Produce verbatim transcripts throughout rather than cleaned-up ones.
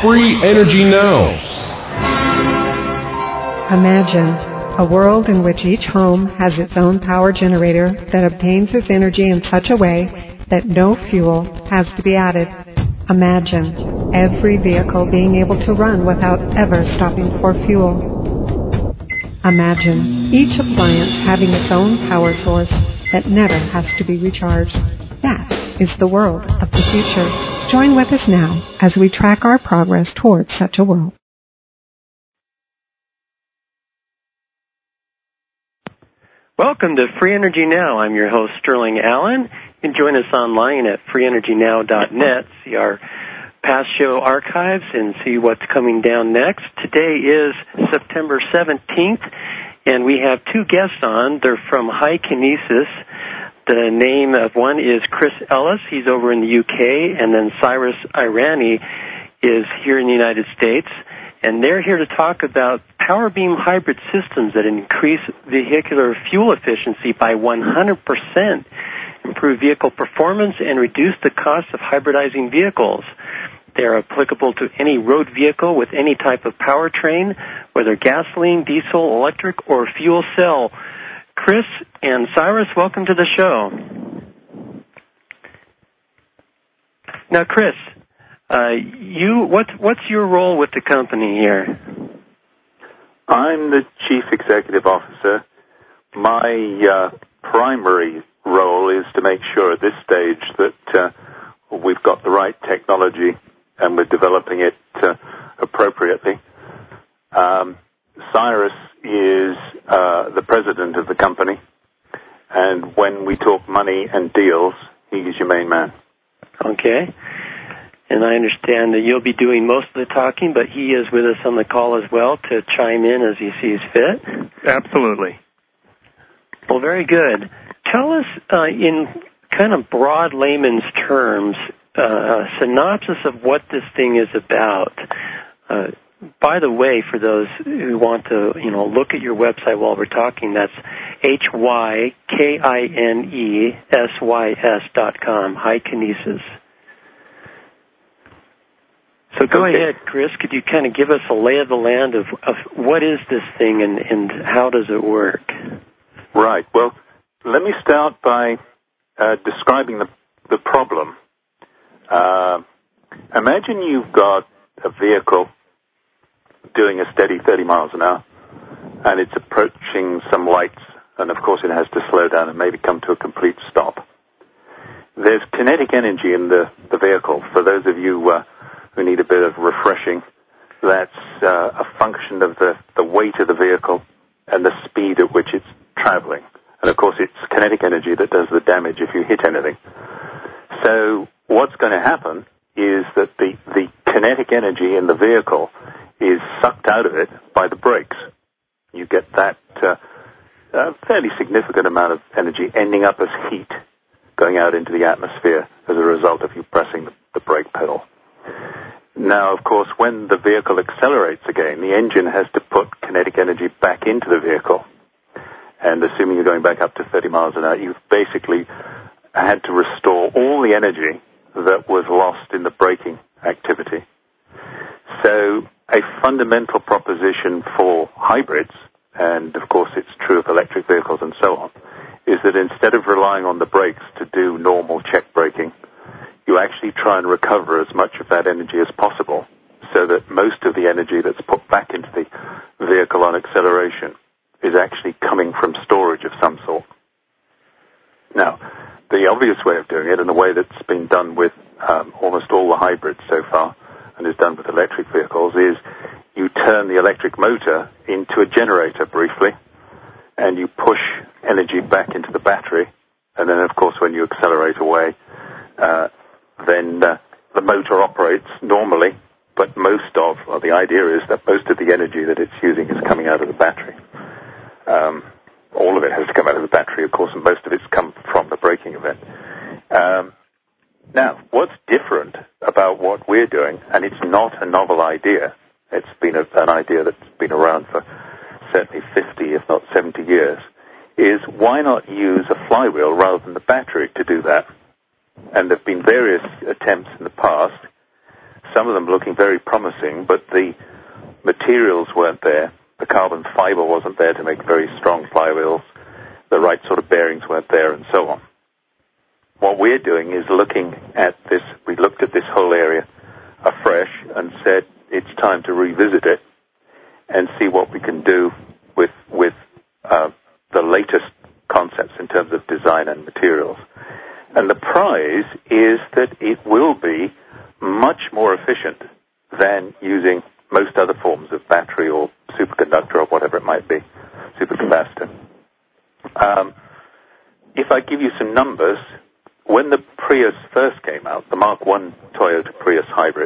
Free Energy Now. Imagine a world in which each home has its own power generator that obtains its energy in such a way that no fuel has to be added. Imagine every vehicle being able to run without ever stopping for fuel. Imagine each appliance having its own power source that never has to be recharged. That is the world of the future. Join with us now as we track our progress towards such a world. Welcome to Free Energy Now. I'm your host, Sterling Allen. You can join us online at free energy now dot net, see our past show archives, and see what's coming down next. Today is September seventeenth, and we have two guests on. They're from High Kinesis. The name of one is Chris Ellis. He's over in the U K, and then Cyrus Irani is here in the United States. And they're here to talk about power beam hybrid systems that increase vehicular fuel efficiency by one hundred percent, improve vehicle performance, and reduce the cost of hybridizing vehicles. They're applicable to any road vehicle with any type of powertrain, whether gasoline, diesel, electric, or fuel cell. Chris and Cyrus, welcome to the show. Now, Chris, uh, you what, what's your role with the company here? I'm the Chief Executive Officer. My uh, primary role is to make sure at this stage that uh, we've got the right technology and we're developing it uh, appropriately. Um, Cyrus is uh, the president of the company, and when we talk money and deals, he's your main man. Okay. And I understand that you'll be doing most of the talking, but he is with us on the call as well to chime in as he sees fit. Absolutely. Well, very good. Tell us uh, in kind of broad layman's terms uh, a synopsis of what this thing is about. Uh, by the way, for those who want to, you know, look at your website while we're talking, that's H Y K I N E S Y S dot com, High Kinesis. So go okay. ahead, Chris. Could you kind of give us a lay of the land of, of what is this thing and, and how does it work? Right. Well, let me start by uh, describing the, the problem. Uh, imagine you've got a vehicle doing a steady thirty miles an hour, and it's approaching some lights, and of course it has to slow down and maybe come to a complete stop. There's kinetic energy in the, the vehicle. For those of you uh, who need a bit of refreshing, that's uh, a function of the, the weight of the vehicle and the speed at which it's traveling. And of course it's kinetic energy that does the damage if you hit anything. So what's going to happen is that the, the kinetic energy in the vehicle is sucked out of it by the brakes. You get that uh, a fairly significant amount of energy ending up as heat going out into the atmosphere as a result of you pressing the, the brake pedal. Now, of course, when the vehicle accelerates again, the engine has to put kinetic energy back into the vehicle. And assuming you're going back up to thirty miles an hour, you've basically had to restore all the energy that was lost in the braking activity. So a fundamental proposition for hybrids, and of course it's true of electric vehicles and so on, is that instead of relying on the brakes to do normal check braking, you actually try and recover as much of that energy as possible so that most of the energy that's put back into the vehicle on acceleration is actually coming from storage of some sort. Now, the obvious way of doing it, and the way that's been done with um, almost all the hybrids so far, and is done with electric vehicles, is you turn the electric motor into a generator briefly, and you push energy back into the battery, and then, of course, when you accelerate away, uh, then uh, the motor operates normally, but most of, or the idea is that most of the energy that it's using is coming out of the battery. Um, all of it has to come out of the battery, of course, and most of it's come from the braking event. Um, now, what's different about what we're doing, and it's not a novel idea, it's been a, an idea that's been around for certainly fifty, if not seventy years, is why not use a flywheel rather than the battery to do that? And there have been various attempts in the past. some of them looking very promising, but the materials weren't there. The carbon fiber wasn't there to make very strong flywheels. The right sort of bearings weren't there, and so on. What we're doing is looking at this. We looked at this whole area afresh and said it's time to revisit it and see what we can do with with uh, the latest concepts in terms of design and materials. And the prize is that it will be much more efficient than using most other forms of battery or superconductor or whatever it might be, supercapacitor. Um, if I give you some numbers, when the Prius first came out, the Mark one Toyota Prius hybrid,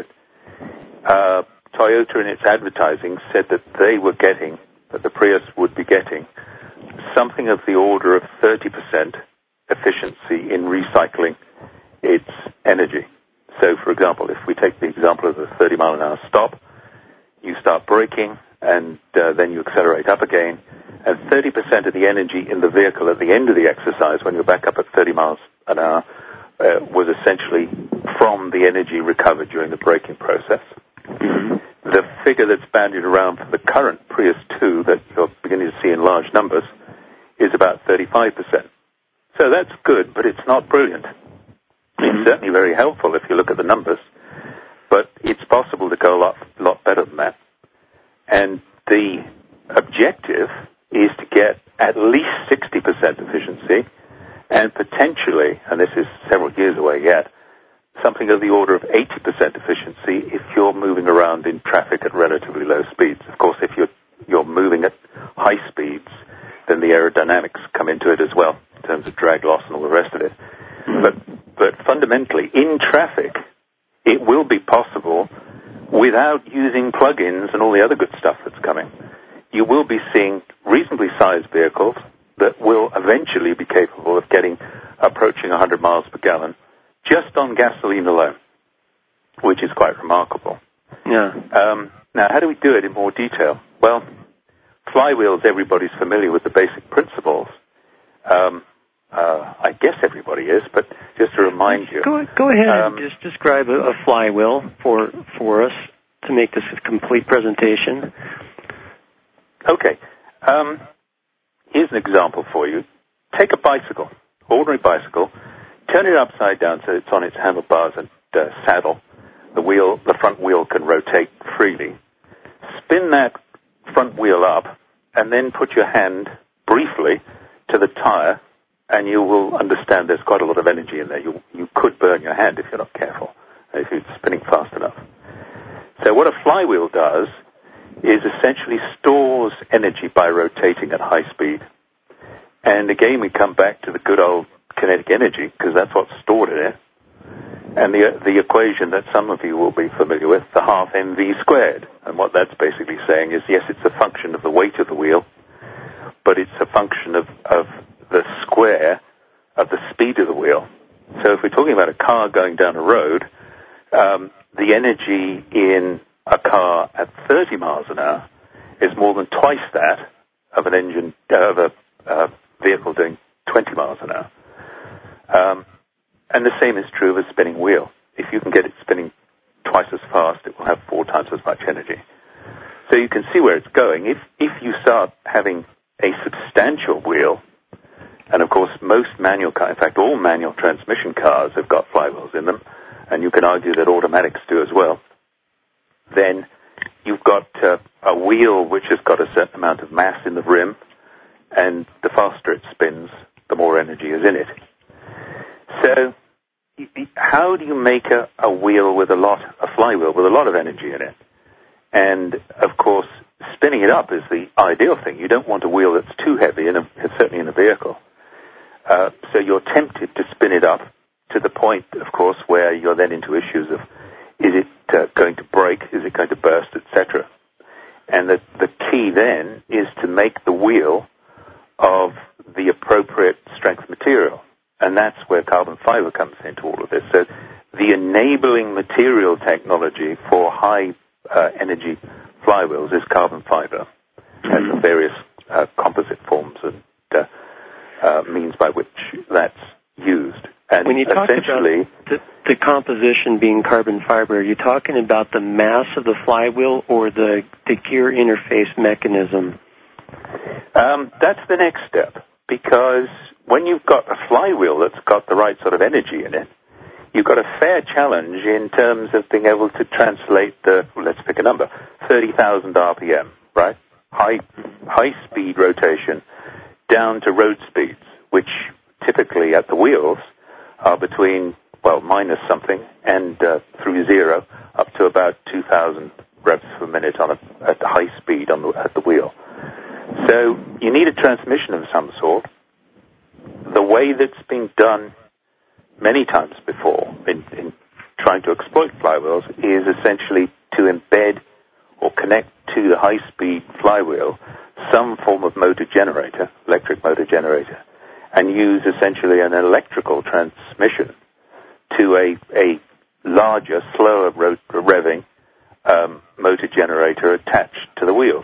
uh, Toyota in its advertising said that they were getting, that the Prius would be getting, something of the order of thirty percent efficiency in recycling its energy. So, for example, if we take the example of the thirty mile an hour stop, you start braking, and uh, then you accelerate up again, and thirty percent of the energy in the vehicle at the end of the exercise, when you're back up at thirty miles an hour, uh, was essentially from the energy recovered during the braking process. Mm-hmm. The figure that's bandied around for the current Prius two that you're beginning to see in large numbers is about thirty-five percent. So that's good, but it's not brilliant. It's certainly very helpful if you look at the numbers, but it's possible to go a lot, lot better than that. And the objective is to get at least sixty percent efficiency, and potentially, and this is several years away yet, something of the order of eighty percent efficiency if you're moving around in traffic at relatively low speeds. Of course, if you're, you're moving at high speeds, then the aerodynamics come into it as well, in terms of drag loss and all the rest of it. But, but fundamentally, in traffic, it will be possible without using plug-ins and all the other good stuff that's coming. You will be seeing reasonably sized vehicles that will eventually be capable of getting approaching one hundred miles per gallon just on gasoline alone, which is quite remarkable. Yeah. Um, now, how do we do it in more detail? Well, flywheels, everybody's familiar with the basic principles. Um, uh, I guess everybody is, but just to remind you. Go, go ahead um, and just describe a, a flywheel for for us to make this a complete presentation. Okay. Um, here's an example for you. Take a bicycle, ordinary bicycle, turn it upside down so it's on its handlebars and uh, saddle. The wheel, the front wheel can rotate freely. Spin that front wheel up, and then put your hand briefly to the tire, and you will understand there's quite a lot of energy in there. You you could burn your hand if you're not careful, if you're spinning fast enough. So what a flywheel does is essentially stores energy by rotating at high speed. And again, we come back to the good old kinetic energy, because that's what's stored in it. And the the equation that some of you will be familiar with, the half mv squared. And what that's basically saying is, yes, it's a function of the weight of the wheel, but it's a function of, of the square of the speed of the wheel. So if we're talking about a car going down a road, um, the energy in a car at thirty miles an hour is more than twice that of an engine, uh, of a uh, vehicle doing twenty miles an hour. Um, and the same is true of a spinning wheel. If you can get it spinning twice as fast, it will have four times as much energy. So you can see where it's going. If if you start having a substantial wheel, and of course most manual cars, in fact all manual transmission cars have got flywheels in them, and you can argue that automatics do as well, then you've got uh, a wheel which has got a certain amount of mass in the rim, and the faster it spins, the more energy is in it. So how do you make a, a wheel with a lot, a flywheel with a lot of energy in it? And of course, spinning it up is the ideal thing. You don't want a wheel that's too heavy, in a, certainly in a vehicle. Uh, so you're tempted to spin it up to the point, of course, where you're then into issues of, is it uh, going to break, is it going to burst, et cetera. And the, the key then is to make the wheel of the appropriate strength material. And that's where carbon fiber comes into all of this. So the enabling material technology for high uh, energy flywheels is carbon fiber and the various uh, composite forms and uh, uh, means by which that's used. And when you talk essentially, about the, the composition being carbon fiber, are you talking about the mass of the flywheel or the, the gear interface mechanism? Um, that's the next step, because when you've got a flywheel that's got the right sort of energy in it, you've got a fair challenge in terms of being able to translate the, let's pick a number, thirty thousand R P M, right? High, high-speed rotation down to road speeds, which typically at the wheels are between, well, minus something and uh, through zero up to about two thousand revs per minute on a, at high speed on the, at the wheel. So you need a transmission of some sort. The way that's been done many times before in, in trying to exploit flywheels is essentially to embed or connect to the high-speed flywheel some form of motor generator, electric motor generator, and use essentially an electrical transmission to a, a larger, slower ro- revving um, motor generator attached to the wheels.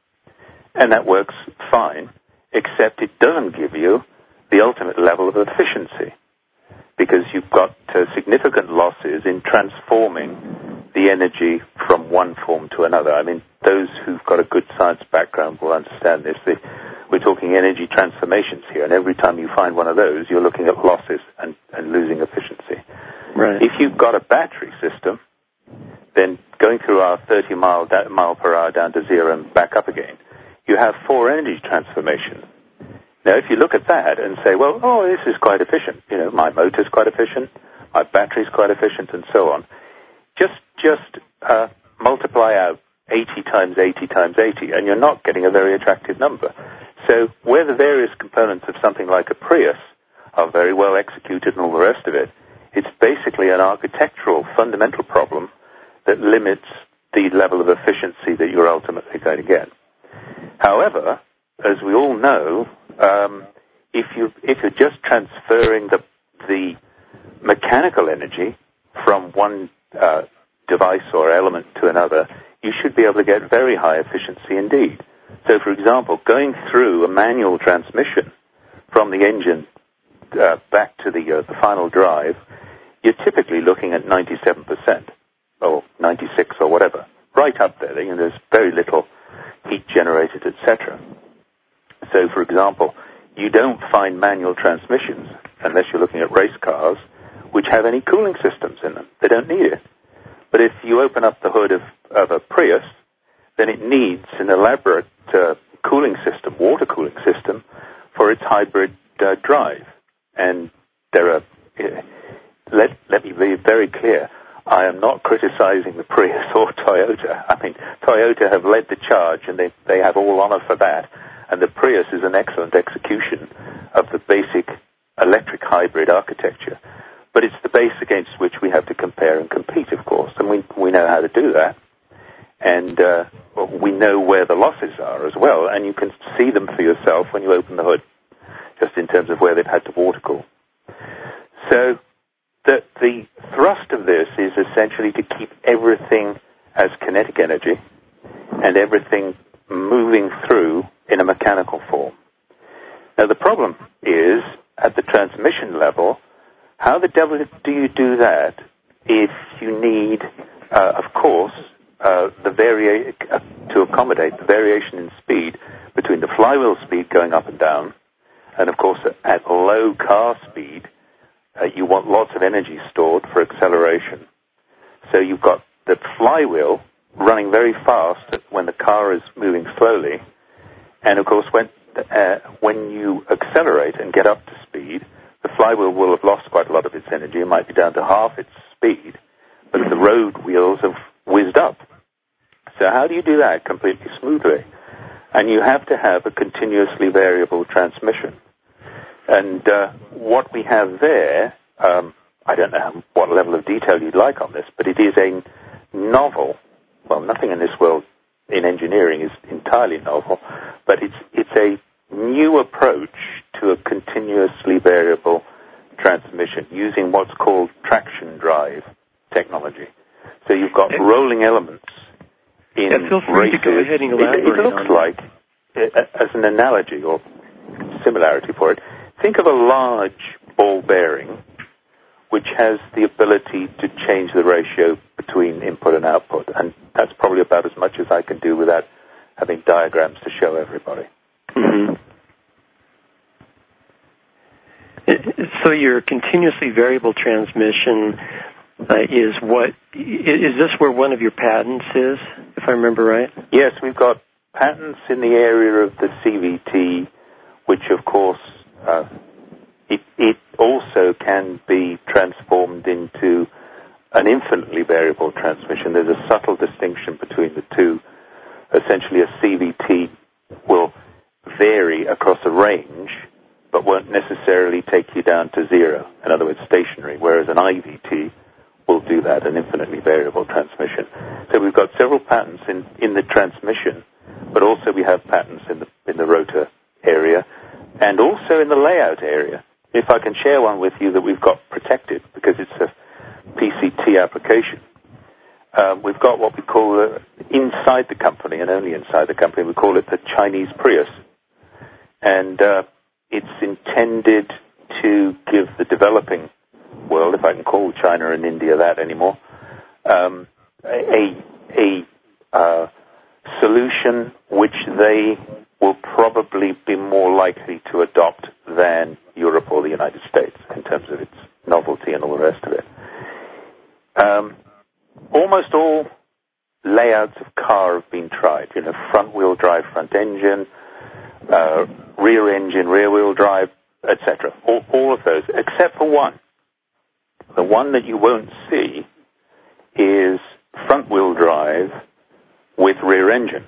And that works fine, except it doesn't give you the ultimate level of efficiency, because you've got uh, significant losses in transforming the energy from one form to another. I mean, those who've got a good science background will understand this. The, we're talking energy transformations here, and every time you find one of those, you're looking at losses and, and losing efficiency. Right. If you've got a battery system, then going through our thirty mile, da- mile per hour down to zero and back up again, you have four energy transformations. Now, if you look at that and say, well, oh, this is quite efficient, you know, my motor's quite efficient, my battery's quite efficient, and so on, just just uh, multiply out eighty times eighty times eighty, and you're not getting a very attractive number. So where the various components of something like a Prius are very well executed and all the rest of it, it's basically an architectural fundamental problem that limits the level of efficiency that you're ultimately going to get. However, as we all know, um, if you if you're just transferring the the mechanical energy from one uh, device or element to another, you should be able to get very high efficiency indeed. So, for example, going through a manual transmission from the engine uh, back to the uh, the final drive, you're typically looking at ninety-seven percent or ninety-six or whatever, right up there. You know, there's very little heat generated, et cetera. So, for example, you don't find manual transmissions, unless you're looking at race cars, which have any cooling systems in them. They don't need it. But if you open up the hood of, of a Prius, then it needs an elaborate uh, cooling system, water cooling system, for its hybrid uh, drive. And there are, uh, let, let me be very clear, I am not criticizing the Prius or Toyota. I mean, Toyota have led the charge, and they, they have all honor for that. And the Prius is an excellent execution of the basic electric hybrid architecture. But it's the base against which we have to compare and compete, of course. And we, we know how to do that. And uh, we know where the losses are as well. And you can see them for yourself when you open the hood, just in terms of where they've had to water cool. So the, the thrust of this is essentially to keep everything as kinetic energy and everything moving through in a mechanical form. Now, the problem is, at the transmission level, how the devil do you do that if you need, uh, of course, uh, the varia- uh, to accommodate the variation in speed between the flywheel speed going up and down, and, of course, at low car speed, uh, you want lots of energy stored for acceleration. So you've got the flywheel running very fast when the car is moving slowly, and of course when uh, when you accelerate and get up to speed, the flywheel will have lost quite a lot of its energy. It might be down to half its speed, but the road wheels have whizzed up. So how do you do that completely smoothly? And you have to have a continuously variable transmission. And uh, what we have there, um, I don't know what level of detail you'd like on this, but it is a novel. Well, nothing in this world in engineering is entirely novel, but it's it's a new approach to a continuously variable transmission using what's called traction drive technology. So you've got rolling elements in yeah, feel free races. to go ahead and elaborate. It, it looks like, as an analogy or similarity for it, think of a large ball bearing which has the ability to change the ratio between input and output. And that's probably about as much as I can do without having diagrams to show everybody. Mm-hmm. So your continuously variable transmission uh, is what, is this where one of your patents is, if I remember right? Yes, we've got patents in the area of the C V T, which of course uh, it, it also can be transformed into an infinitely variable transmission. There's a subtle distinction between the two. Essentially, a C V T will vary across a range, but won't necessarily take you down to zero, in other words, stationary, whereas an I V T will do that, an infinitely variable transmission. So we've got several patents in, in the transmission, but also we have patents in the, in the rotor area, and also in the layout area. If I can share one with you that we've got protected, because it's a P C T application. Um, we've got what we call, uh, inside the company, and only inside the company, we call it the Chinese Prius. And uh, it's intended to give the developing world, if I can call China and India that anymore, um, a, a uh, solution which they will probably be more likely to adopt than Europe or the United States in terms of its novelty and all the rest of it. Um, almost all layouts of car have been tried. You know, front-wheel drive, front engine, uh, rear engine, rear-wheel drive, et cetera. All, all of those, except for one. The one that you won't see is front-wheel drive with rear engine.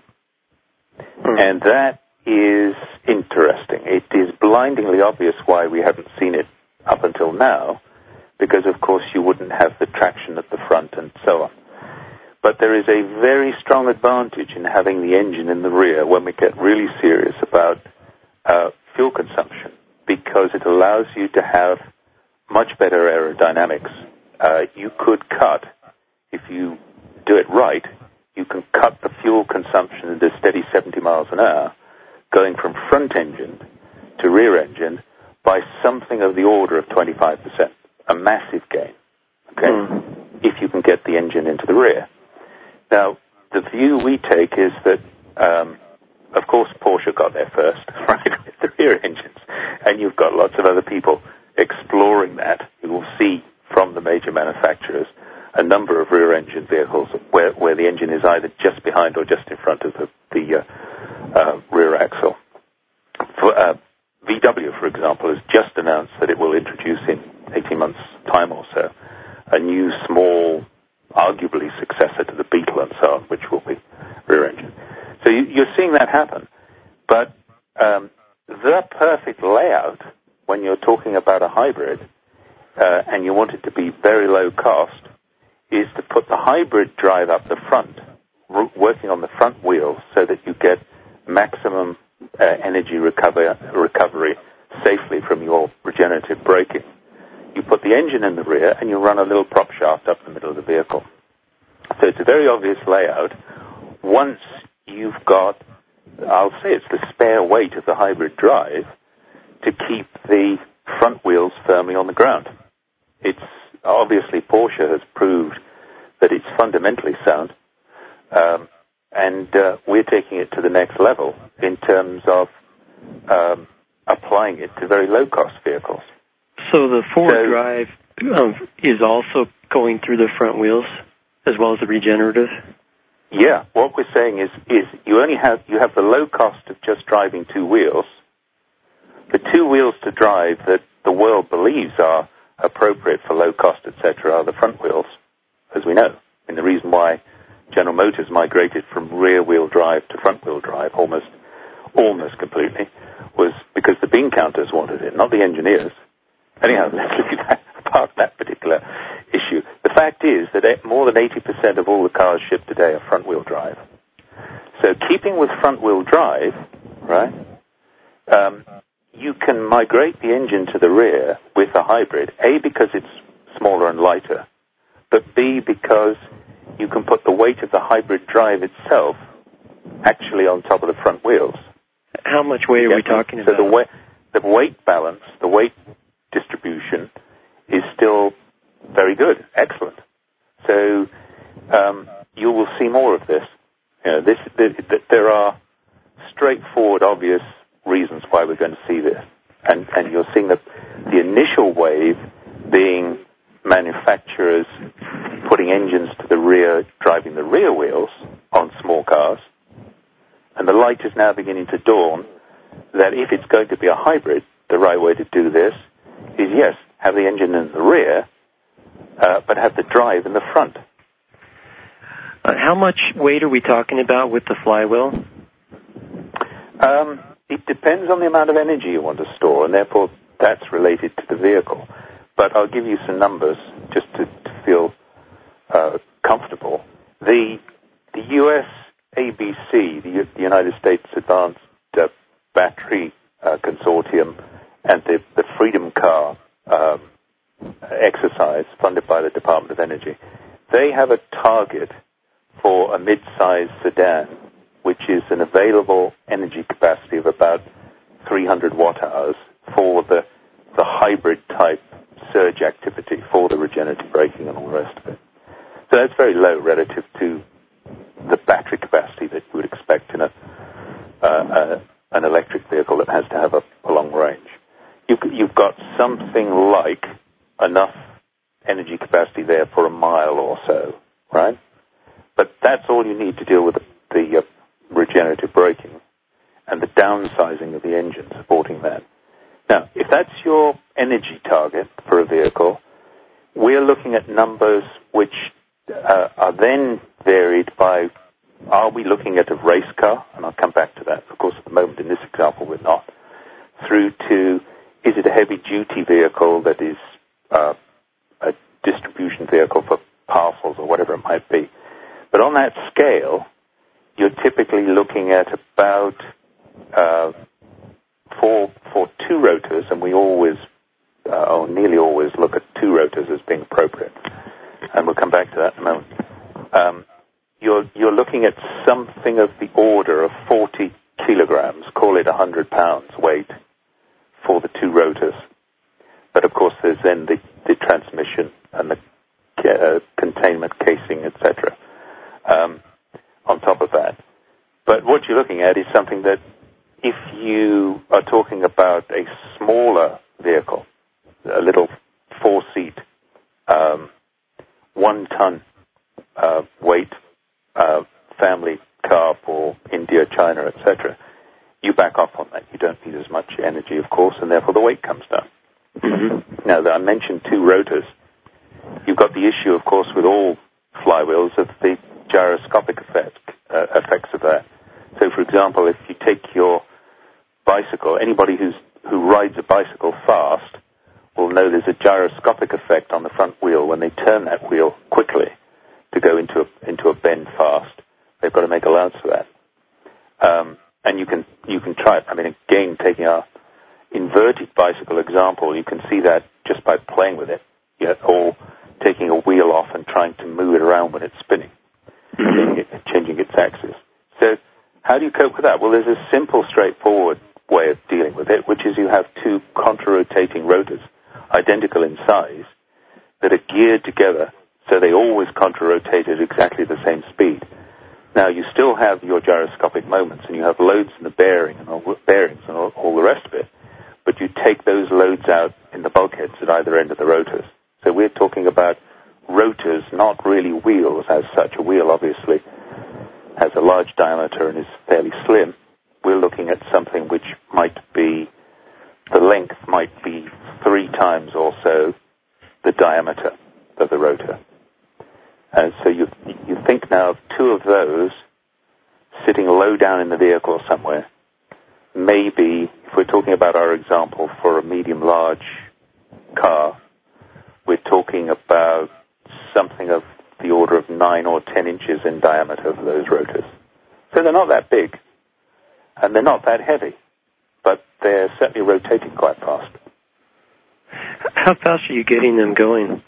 Mm. And that is interesting. It is blindingly obvious why we haven't seen it up until now, because, of course, you wouldn't have the traction at the front and so on. But there is a very strong advantage in having the engine in the rear when we get really serious about uh, fuel consumption, because it allows you to have much better aerodynamics. Uh, you could cut, if you do it right, you can cut the fuel consumption at a steady seventy miles an hour, going from front engine to rear engine by something of the order of twenty-five percent. A massive gain, okay, mm. if you can get the engine into the rear. Now, the view we take is that, um, of course, Porsche got there first, right, with the rear engines, and you've got lots of other people exploring that. You will see from the major manufacturers a number of rear-engine vehicles where, where the engine is either just behind or just in front of the, the uh, uh, rear axle. For, uh, V W, for example, has just announced that it will introduce in eighteen months' time or so a new, small, arguably successor to the Beetle and so on, which will be rear-engine. So you, you're seeing that happen. But um, the perfect layout, when you're talking about a hybrid, uh, and you want it to be very low cost, is to put the hybrid drive up the front, r- working on the front wheels so that you get maximum uh, energy recover- recovery safely from your regenerative braking. You put the engine in the rear and you run a little prop shaft up the middle of the vehicle. So it's a very obvious layout. Once you've got, I'll say it's the spare weight of the hybrid drive to keep the front wheels firmly on the ground. It's obviously Porsche has proved that it's fundamentally sound, um, and uh, we're taking it to the next level in terms of um, applying it to very low-cost vehicles. So the forward so, drive um, is also going through the front wheels as well as the regenerative? Yeah, what we're saying is, is you only have you have the low cost of just driving two wheels. The two wheels to drive that the world believes are appropriate for low cost, et cetera, are the front wheels, as we know. And the reason why General Motors migrated from rear-wheel drive to front-wheel drive almost, almost completely was because the bean counters wanted it, not the engineers. Anyhow, let's leave that apart, that particular issue. The fact is that more than eighty percent of all the cars shipped today are front-wheel drive. So keeping with front-wheel drive, right, um, you can migrate the engine to the rear with a hybrid, A, because it's smaller and lighter, but B, because you can put the weight of the hybrid drive itself actually on top of the front wheels. How much weight are yeah, we talking so about? So the weight, the weight balance, the weight distribution is still very good, excellent. So um, you will see more of this. You know, this, this, there are straightforward, obvious reasons why we're going to see this. And, and you're seeing the, the initial wave being manufacturers putting engines to the rear, driving the rear wheels on small cars. And the light is now beginning to dawn that if it's going to be a hybrid, the right way to do this is, yes, have the engine in the rear, uh, but have the drive in the front. Uh, how much weight are we talking about with the flywheel? Um, it depends on the amount of energy you want to store, and therefore that's related to the vehicle. But I'll give you some numbers just to, to feel uh, comfortable. The the U S A B C, the, U, the United States Advanced uh, Battery uh, Consortium, and the, the Freedom Car um, exercise funded by the Department of Energy, they have a target for a mid-sized sedan, which is an available energy capacity of about three hundred watt hours for the, the hybrid type surge activity, for the regenerative braking and all the rest of it. So that's very low relative to the battery capacity that you would expect in a, uh, uh, an electric vehicle that has to have a, a long range. You've, you've got something like enough energy capacity there for a mile or so, right? But that's all you need to deal with the, the uh, regenerative braking and the downsizing of the engine supporting that. Now, if that's your energy target for a vehicle, we're looking at numbers which uh, are then varied by, are we looking at a race car? And I'll come back to that. Of course, at the moment in this example, we're not. Through to, is it a heavy-duty vehicle that is uh, a distribution vehicle for parcels or whatever it might be? But on that scale, you're typically looking at about uh, for for two rotors, and we always, uh, or nearly always, look at two rotors as being appropriate. And we'll come back to that in a moment. Um, you're you're looking at something of the order of forty kilograms, call it one hundred pounds weight, for the two rotors. But of course, there's then the, the transmission and the uh, containment casing, et cetera. Um, on top of that. But what you're looking at is something that if you are talking about a smaller vehicle, a little four-seat, um, one-ton uh, weight uh, family car for India, China, et cetera, you back off on that. You don't need as much energy, of course, and therefore the weight comes down. Mm-hmm. Now, I mentioned two rotors. You've got the issue, of course, with all flywheels of the gyroscopic effect, uh, effects of that. So, for example, if you take your bicycle, anybody who's, who rides a bicycle fast will know there's a gyroscopic effect on the front wheel when they turn that wheel quickly to go into a, into a bend fast. They've got to make allowance for that. Um, and you can you can try it. I mean, again, taking our inverted bicycle example, you can see that just by playing with it, you know, or taking a wheel off and trying to move it around when it's spinning. Changing, it, changing its axis. So how do you cope with that? Well, there's a simple, straightforward way of dealing with it, which is you have two contra-rotating rotors, identical in size, that are geared together so they always contra-rotate at exactly the same speed. Now, you still have your gyroscopic moments, and you have loads in the bearing and all, bearings and all, all the rest of it, but you take those loads out in the bulkheads at either end of the rotors. So we're talking about rotors, not really wheels as such. A wheel, obviously, has a large diameter and is fairly slim. We're looking at something which might be, the length might be three times or so the diameter of the rotor. And so you you think now of two of those sitting low down in the vehicle somewhere. Maybe, if we're talking about our example for a medium-large car, we're talking about something of the order of nine or ten inches in diameter for those rotors. So they're not that big, and they're not that heavy, but they're certainly rotating quite fast. How fast are you getting them going?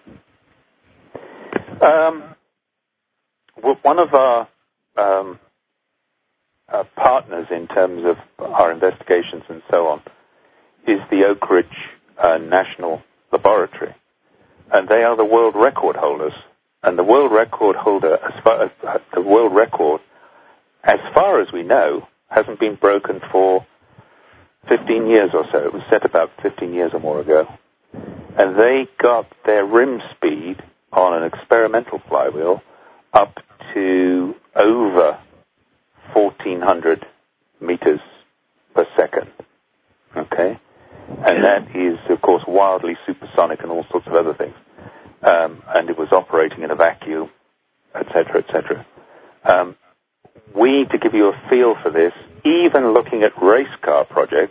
Um, well, one of our um, uh, partners in terms of our investigations and so on is the Oak Ridge uh, National Laboratory, and they are the world record holders. And the world record holder, as far as uh, the world record, as far as we know, hasn't been broken for fifteen years or so. It was set about fifteen years or more ago. And they got their rim speed on an experimental flywheel up to over fourteen hundred meters per second. Okay? And that is, of course, wildly supersonic and all sorts of other things. Um, and it was operating in a vacuum, et cetera, et cetera. Um, we, to give you a feel for this, even looking at race car projects,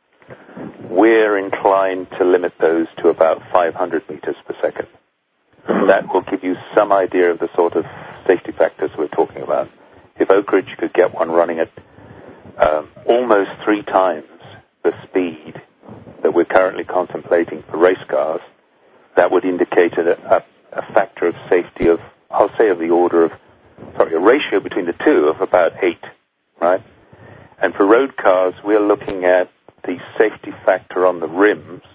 we're inclined to limit those to about five hundred meters per second. That will give you some idea of the sort of safety factors we're talking about. If Oak Ridge could get one running at um, almost three times the speed that we're currently contemplating for race cars, that would indicate a, a, a factor of safety of, I'll say, of the order of, sorry, a ratio between the two of about eight, right? And for road cars, we're looking at the safety factor on the rims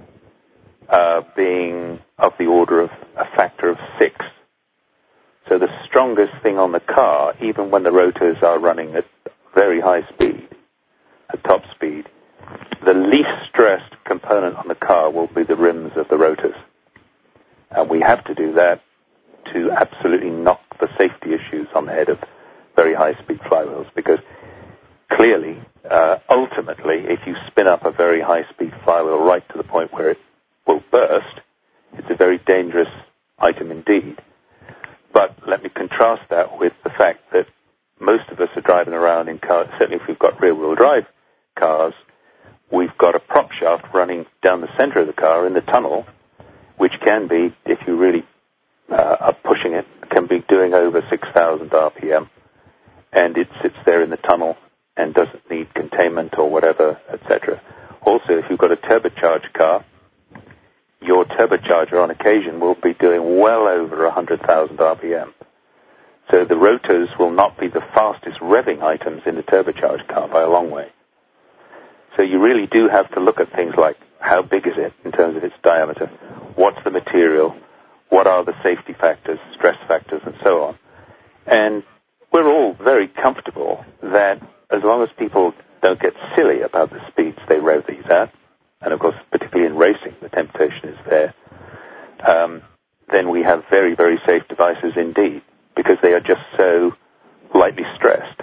uh, being of the order of a factor of six. So the strongest thing on the car, even when the rotors are running at very high speed, at top speed, the least stressed component on the car will be the rims of the rotors. And we have to do that to absolutely knock the safety issues on the head of very high-speed flywheels, because clearly, uh, ultimately, if you spin up a very high-speed flywheel right to the point where it will burst, it's a very dangerous item indeed. But let me contrast that with the fact that most of us are driving around in cars, certainly if we've got rear-wheel drive cars, we've got a prop shaft running down the center of the car in the tunnel, which can be, if you really uh, are pushing it, can be doing over six thousand R P M, and it sits there in the tunnel and doesn't need containment or whatever, et cetera. Also, if you've got a turbocharged car, your turbocharger on occasion will be doing well over one hundred thousand R P M. So the rotors will not be the fastest revving items in the turbocharged car by a long way. So you really do have to look at things like how big is it in terms of its diameter, what's the material, what are the safety factors, stress factors, and so on. And we're all very comfortable that as long as people don't get silly about the speeds they rev these at, and of course, particularly in racing, the temptation is there, um, then we have very, very safe devices indeed, because they are just so lightly stressed.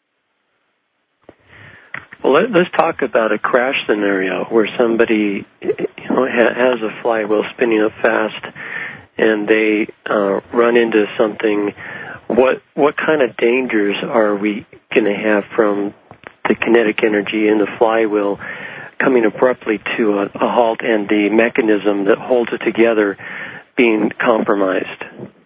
Well, let, let's talk about a crash scenario where somebody, you know, ha, has a flywheel spinning up fast, and they uh, run into something. What what kind of dangers are we going to have from the kinetic energy in the flywheel coming abruptly to a, a halt, and the mechanism that holds it together being compromised?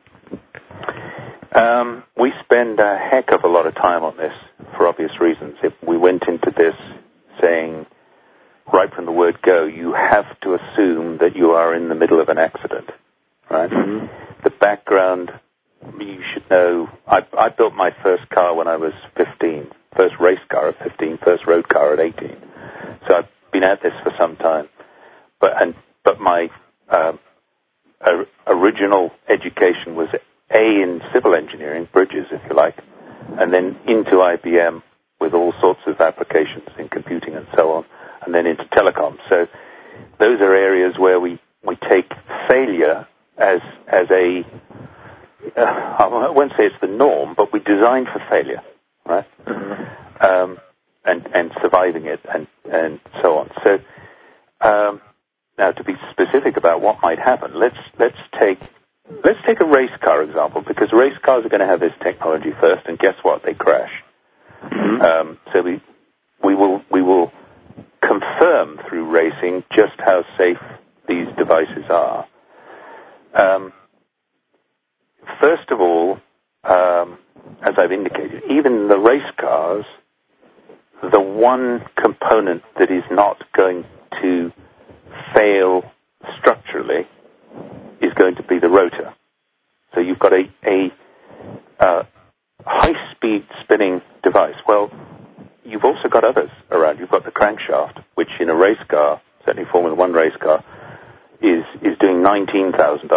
Um, we spend a heck of a lot of time on this for obvious reasons. If we went into this saying, right from the word go, you have to assume that you are in the middle of an accident, right? Mm-hmm. The background, you should know, I, I built my first car when I was fifteen, first race car at fifteen, first road car at eighteen. So I've been at this for some time. But, and, but my uh, uh, original education was A, in civil engineering, bridges, if you like, and then into I B M with all sorts of applications in computing and so on, and then into telecom. So those are areas where we, we take failure as as a, uh, I won't say it's the norm, but we design for failure, right? Mm-hmm. Um, and, and surviving it and, and so on. So um, now to be specific about what might happen, let's let's take Let's take a race car example, because race cars are going to have this technology first, and guess what? They crash. Mm-hmm. Um, so we we will we will confirm through racing just how safe these devices are. Um, first of all, um, as I've indicated, even in the race cars, the one component that is not going to fail structurally is going to be the rotor. So you've got a, a uh, high-speed spinning device. Well, you've also got others around. You've got the crankshaft, which in a race car, certainly Formula One race car, is is doing nineteen thousand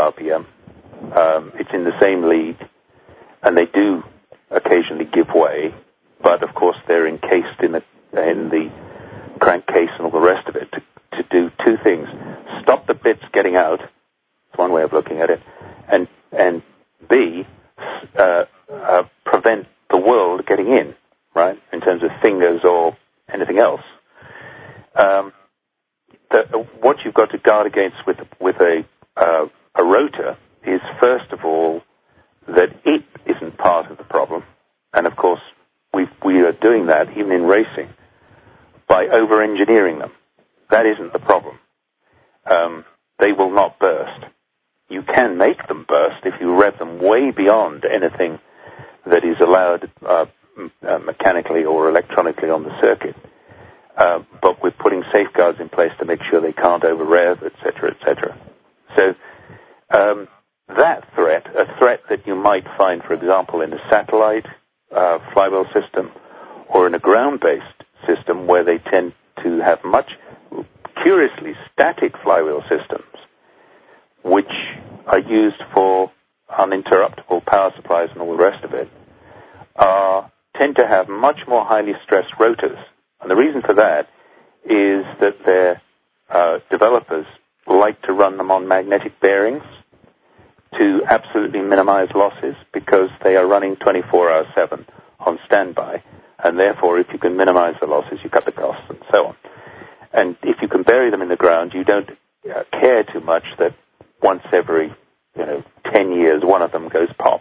Um, it's in the same league, and they do occasionally give way, but of course they're encased in the, in the crankcase and all the rest of it to, to do two things. Stop the bits getting out, that's one way of looking at it, and, and B, uh, uh, prevent the world getting in, right, in terms of fingers or anything else. Um, the, what you've got to guard against with, with a, uh, a rotor is, first of all, that it isn't part of the problem. And, of course, we we are doing that, even in racing, by over-engineering them. That isn't the problem. Um, they will not burst. You can make them burst if you rev them way beyond anything that is allowed uh, m- uh, mechanically or electronically on the circuit. Uh, but we're putting safeguards in place to make sure they can't over-rev, et cetera, et cetera. So um, that threat, a threat that you might find, for example, in a satellite uh, flywheel system or in a ground-based system where they tend to have much, curiously, static flywheel systems, which are used for uninterruptible power supplies and all the rest of it, uh, tend to have much more highly stressed rotors. And the reason for that is that their uh, developers like to run them on magnetic bearings to absolutely minimize losses, because they are running twenty-four hours seven on standby, and therefore if you can minimize the losses, you cut the costs and so on. And if you can bury them in the ground, you don't uh, care too much that once every, you know, ten years one of them goes pop.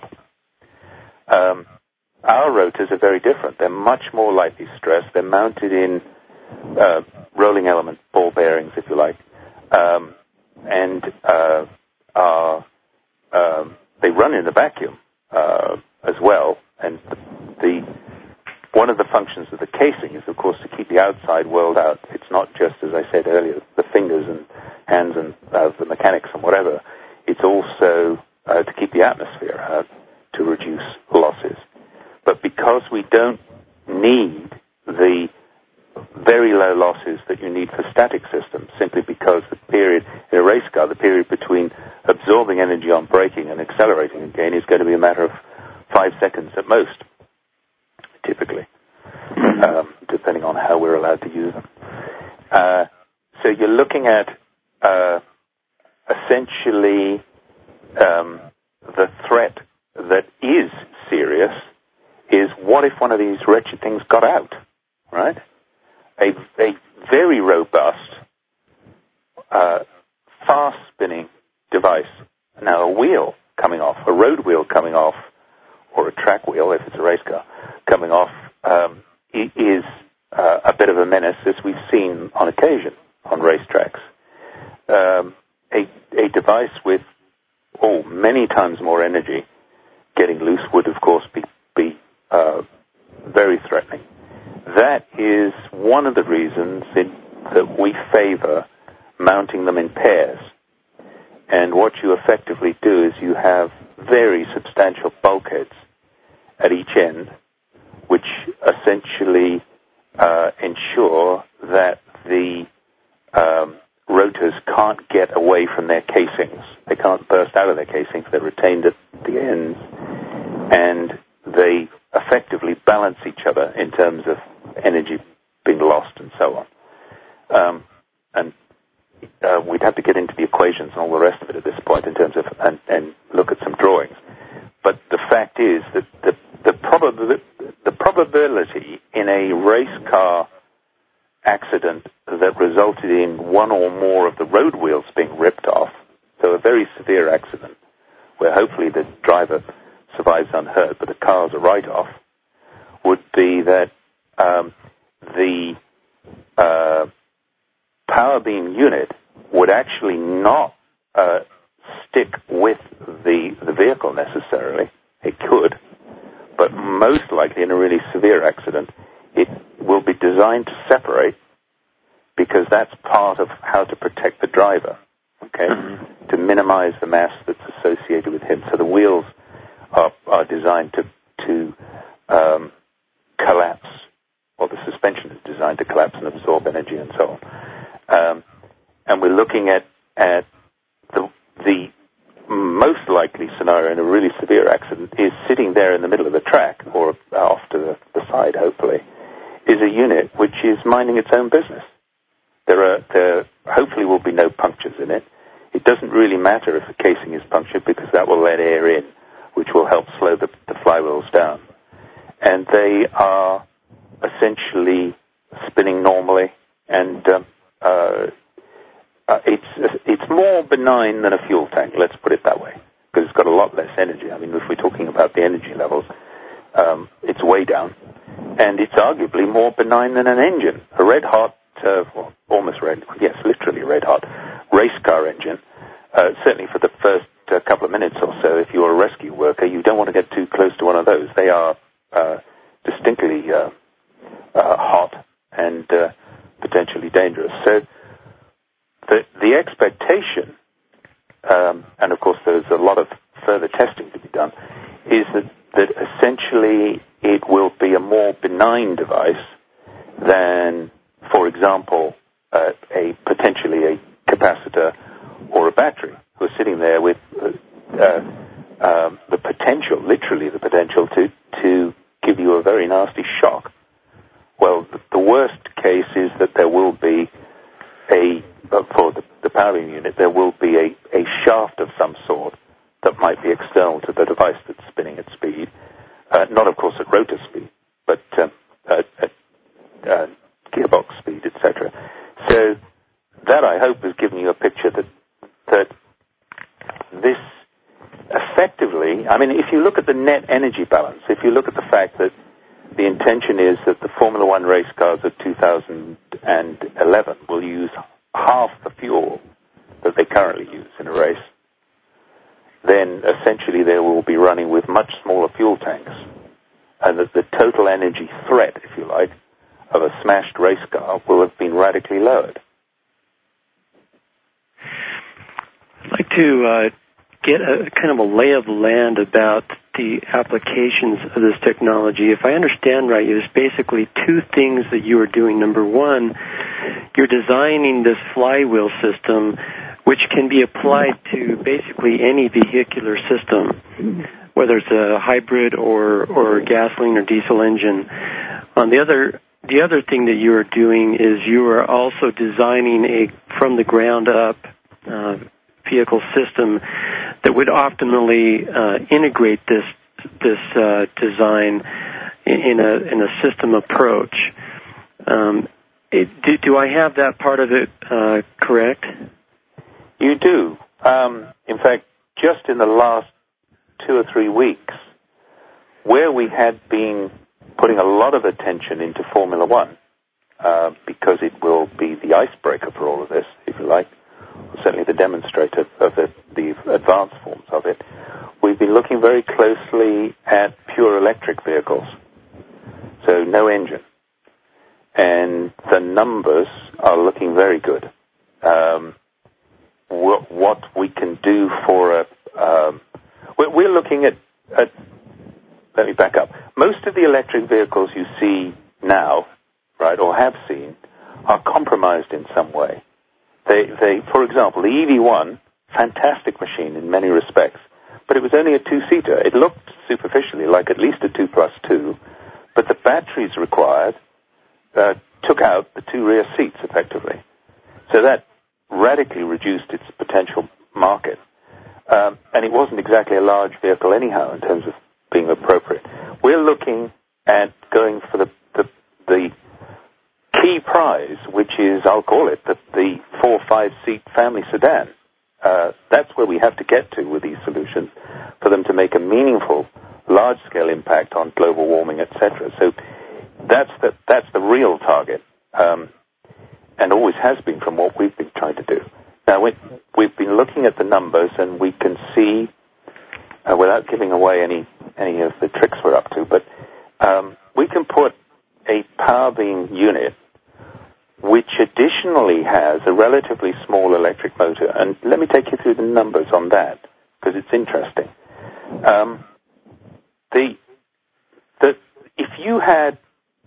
Um, our rotors are very different. They're much more lightly stressed. They're mounted in uh, rolling element ball bearings, if you like, um, and uh, are Um, they run in a vacuum uh, as well, and the, the one of the functions of the casing is, of course, to keep the outside world out. It's not just, as I said earlier, the fingers and hands and uh, the mechanics and whatever. It's also uh, to keep the atmosphere out to reduce losses. But because we don't need the very low losses that you need for static systems, simply because the period in a race car, the period between absorbing energy on braking and accelerating again is going to be a matter of five seconds at most, typically, um, depending on how we're allowed to use them. Uh, so you're looking at uh, essentially um, the threat that is serious is, what if one of these wretched things got out, right? A, a very robust, uh, fast-spinning device. Now, a wheel coming off, a road wheel coming off, or a track wheel, if it's a race car, coming off, um, is uh, a bit of a menace, as we've seen on occasion on racetracks. Um, a, a device with, oh, many times more energy getting loose would, of course, be, be uh, very threatening. That is one of the reasons it, that we favor mounting them in pairs. And what you effectively do is you have very substantial bulkheads at each end, which essentially uh, ensure that the um, rotors can't get away from their casings. They can't burst out of their casings. They're retained at the ends, and they effectively balance each other in terms of energy being lost and so on. Um, and uh, we'd have to get into the equations and all the rest of it at this point in terms of, and, and look at some drawings. But the fact is that the, the, probabil- the probability in a race car accident that resulted in one or more of the road wheels being ripped off, so a very severe accident where hopefully the driver survives unhurt but the car's a write-off, would be that um, the uh, power beam unit would actually not uh, stick with the, the vehicle necessarily. It could, but most likely in a really severe accident, it will be designed to separate, because that's part of how to protect the driver, okay, mm-hmm. to minimize the mass that's associated with him. So the wheels are, are designed to, to um, collapse, or the suspension is designed to collapse and absorb energy and so on. Um, and we're looking at, at the, the most likely scenario somewhere in a really severe accident is sitting there in the middle of the track, or off to the, the side, hopefully, is a unit which is minding its own business. There are, there hopefully will be no punctures in it. It doesn't really matter if the casing is punctured because that will let air in, which will help slow the, the flywheels down. And they are essentially spinning normally, and um, uh, uh, it's it's more benign than a fuel tank, let's put it that way, because it's got a lot less energy. I mean, if we're talking about the energy levels, um, it's way down. And it's arguably more benign than an engine. A red-hot, uh, well, almost red, yes, literally red-hot race car engine, uh, certainly for the first uh, couple of minutes or so, if you're a rescue worker, you don't want to get too close to one of those. They are uh, distinctly uh, uh, hot and uh, potentially dangerous. So the, the expectation, um, and of course there's a lot of further testing to be done, is that, that essentially it will be a more benign device than, for example, uh, a potentially a capacitor or a battery, who are sitting there with uh, uh, um, the potential, literally the potential, to, to give you a very nasty shock. Well, the, the worst case is that there will be a, uh, for the, the powering unit, there will be a, a shaft of some sort that might be external to the device that's spinning at speed. Uh, not, of course, at rotor speed, but uh, at, at uh, gearbox speed, et cetera. So that, I hope, has given you a picture that that this effectively, I mean, if you look at the net energy balance, if you look at the fact that the intention is that the Formula One race cars of two thousand eleven will use half the fuel that they currently use in a race, then essentially they will be running with much smaller fuel tanks, and that the total energy threat, if you like, of a smashed race car will have been radically lowered. I'd like to uh, get a kind of a lay of the land about the applications of this technology. If I understand right, there's basically two things that you are doing. Number one, you're designing this flywheel system which can be applied to basically any vehicular system, whether it's a hybrid or, or gasoline or diesel engine. On the other, the other thing that you are doing is you are also designing a from the ground up uh, vehicle system that would optimally uh, integrate this this uh, design in a in a system approach. Um, it, do, do I have that part of it uh, correct? You do. Um, in fact, just in the last two or three weeks, where we had been putting a lot of attention into Formula One, uh, because it will be the icebreaker for all of this, if you like, certainly the demonstrator of the, the advanced forms of it, we've been looking very closely at pure electric vehicles, so no engine. And the numbers are looking very good. Um, what, what we can do for a... Um, we're, we're looking at, at... Let me back up. Most of the electric vehicles you see now, right, or have seen, are compromised in some way. They, they, for example, the E V one, fantastic machine in many respects, but it was only a two-seater. It looked superficially like at least a two plus two, but the batteries required uh, took out the two rear seats effectively. So that radically reduced its potential market. Um, and it wasn't exactly a large vehicle anyhow in terms of being appropriate. We're looking at going for the, the, the key prize, which is, I'll call it, the, the four, five-seat family sedan. Uh, that's where we have to get to with these solutions for them to make a meaningful, large-scale impact on global warming, et cetera. So that's the, that's the real target, um, and always has been from what we've been trying to do. Now, we, we've been looking at the numbers, and we can see, uh, without giving away any, any of the tricks we're up to, but um, we can put a power beam unit which additionally has a relatively small electric motor. And let me take you through the numbers on that, because it's interesting. Um, the, the, if you had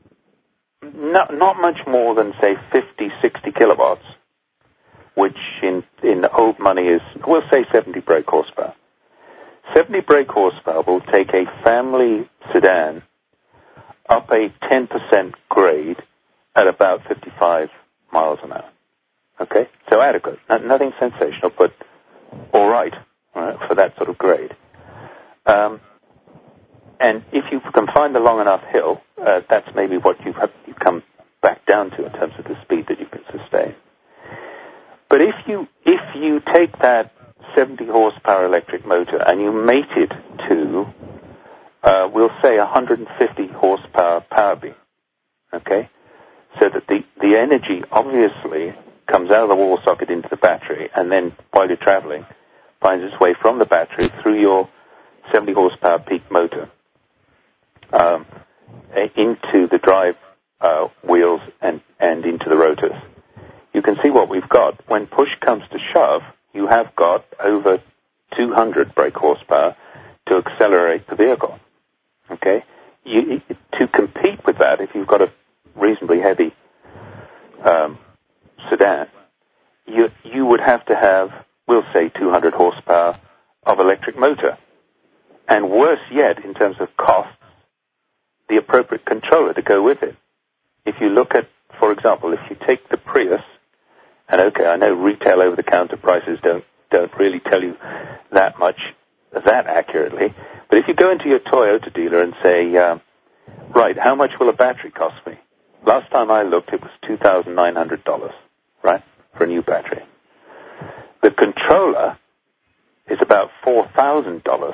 not, not much more than, say, fifty, sixty kilowatts, which in, in old money is, we'll say seventy brake horsepower. seventy brake horsepower will take a family sedan up a ten percent grade at about fifty-five miles an hour. Okay? So adequate. No, nothing sensational, but all right, all right for that sort of grade. Um, and if you can find a long enough hill, uh, that's maybe what you have you come back down to in terms of the speed that you can sustain. But if you if you take that seventy horsepower electric motor and you mate it to, uh, we'll say, one hundred fifty horsepower power beam, okay, so that the, the energy obviously comes out of the wall socket into the battery, and then while you're traveling, finds its way from the battery through your seventy horsepower peak motor um, into the drive uh, wheels and, and into the rotors. You can see what we've got. When push comes to shove, you have got over two hundred brake horsepower to accelerate the vehicle. Okay? You, to compete with that, if you've got a reasonably heavy um, sedan, you, you would have to have, we'll say, two hundred horsepower of electric motor. And worse yet, in terms of costs, the appropriate controller to go with it. If you look at, for example, if you take the Prius, and okay, I know retail over-the-counter prices don't don't really tell you that much, that accurately, but if you go into your Toyota dealer and say, uh, right, how much will a battery cost me? Last time I looked, it was two thousand nine hundred dollars, right, for a new battery. The controller is about four thousand dollars.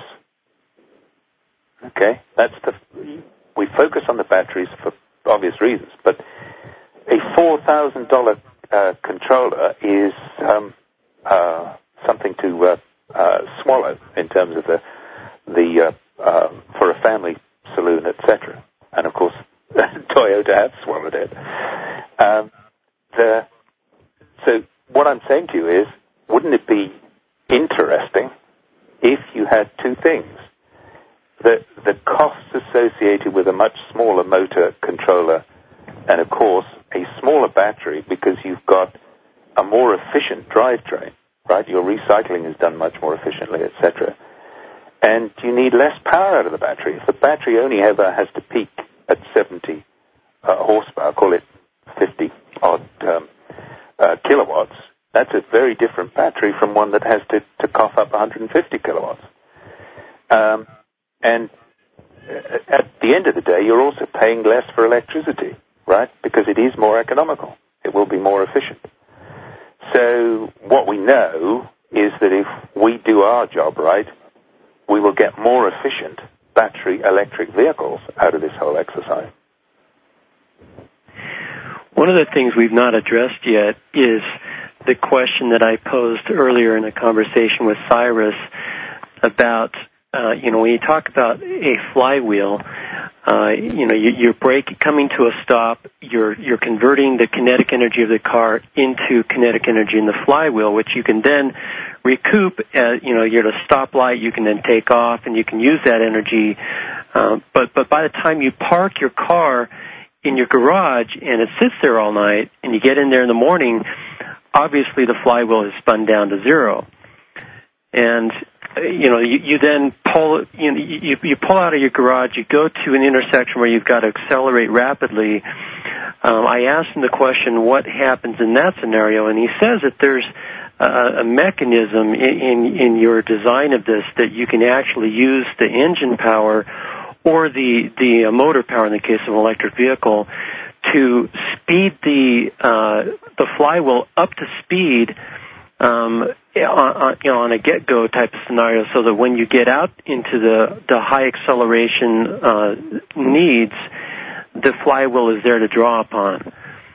Okay, that's the, we focus on the batteries for obvious reasons, but a four thousand dollars uh, controller is um, uh, something to uh, uh, swallow in terms of the, the uh, uh, for a family saloon, et cetera. And of course, Toyota have swallowed it. Um, the, so what I'm saying to you is, wouldn't it be interesting if you had two things? The, the costs associated with a much smaller motor controller and, of course, a smaller battery because you've got a more efficient drivetrain, right? Your recycling is done much more efficiently, et cetera. And you need less power out of the battery. If the battery only ever has to peak at seventy uh, horsepower, call it fifty-odd um, uh, kilowatts, that's a very different battery from one that has to, to cough up one hundred fifty kilowatts. Um, and at the end of the day, you're also paying less for electricity, right? Because it is more economical. It will be more efficient. So what we know is that if we do our job right, we will get more efficient battery electric vehicles out of this whole exercise. One of the things we've not addressed yet is the question that I posed earlier in a conversation with Cyrus about, uh, you know, when you talk about a flywheel, uh, you know, you, you're brake coming to a stop, you're you're converting the kinetic energy of the car into kinetic energy in the flywheel, which you can then recoup. At, you know, you're at a stoplight, you can then take off, and you can use that energy. Uh, but but by the time you park your car in your garage and it sits there all night, and you get in there in the morning, obviously the flywheel is spun down to zero. And you know, you, you then pull, you know, you, you pull out of your garage, you go to an intersection where you've got to accelerate rapidly. Um, I asked him the question, what happens in that scenario? And he says that there's a, a mechanism in, in, in your design of this that you can actually use the engine power or the, the motor power in the case of an electric vehicle to speed the, uh, the flywheel up to speed Um, on, you know, on a get-go type of scenario, so that when you get out into the, the high acceleration uh, needs, the flywheel is there to draw upon.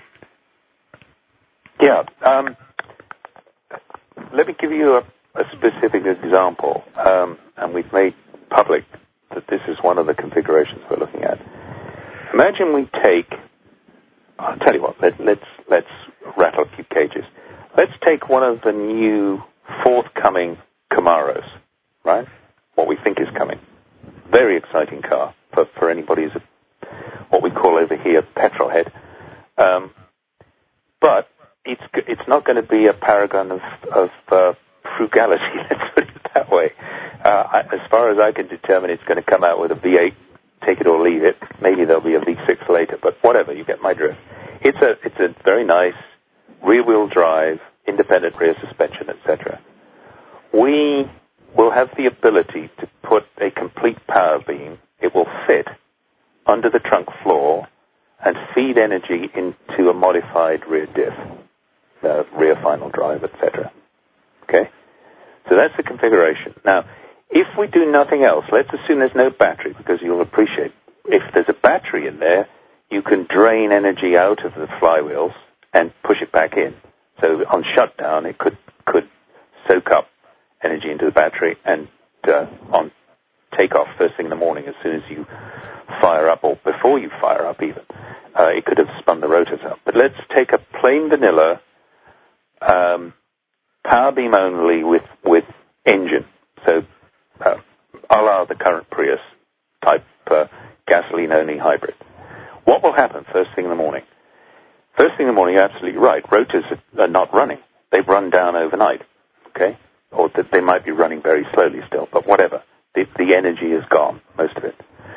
Yeah. Um, let me give you a, a specific example, um, and we've made public that this is one of the configurations we're looking at. Imagine we take, I'll tell you what, let, let's, let's rattle a few cages. Let's take one of the new forthcoming Camaros, right? What we think is coming. Very exciting car for, for anybody who's a, what we call over here petrol head. Um, but it's it's not going to be a paragon of, of uh, frugality, let's put it that way. Uh, Uh, I, as far as I can determine, it's going to come out with a V eight, take it or leave it. Maybe there'll be a V six later, but whatever, you get my drift. It's a, it's a very nice rear-wheel drive, independent rear suspension, et cetera. We will have the ability to put a complete power beam. It will fit under the trunk floor and feed energy into a modified rear diff, uh, rear final drive, et cetera. Okay? So that's the configuration. Now, if we do nothing else, let's assume there's no battery, because you'll appreciate if there's a battery in there, you can drain energy out of the flywheels and push it back in. So on shutdown, it could, could soak up energy into the battery, and uh, on takeoff first thing in the morning, as soon as you fire up, or before you fire up even, uh, it could have spun the rotors up. But let's take a plain vanilla um, power beam only with, with engine. So uh, a la the current Prius type uh, gasoline-only hybrid. What will happen first thing in the morning? First thing in the morning, you're absolutely right. Rotors are, are not running. They've run down overnight, okay? Or that they might be running very slowly still, but whatever. The, the energy is gone, most of it.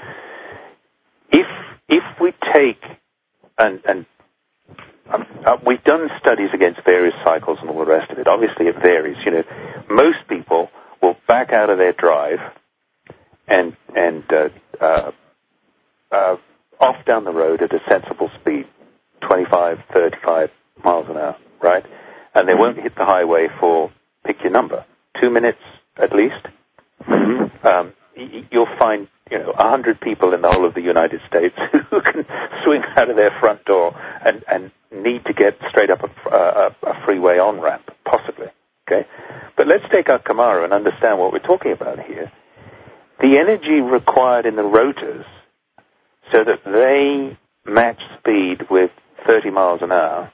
If if we take, and, and um, uh, we've done studies against various cycles and all the rest of it. Obviously, it varies. You know, most people will back out of their drive and and uh, uh, uh, off down the road at a sensible speed, twenty-five, thirty-five miles an hour, right? And they won't hit the highway for, pick your number, two minutes at least. Mm-hmm. Um, y- you'll find, you know, a hundred people in the whole of the United States who can swing out of their front door and, and need to get straight up a, a, a freeway on-ramp, possibly, okay? But let's take our Camaro and understand what we're talking about here. The energy required in the rotors so that they match speed with thirty miles an hour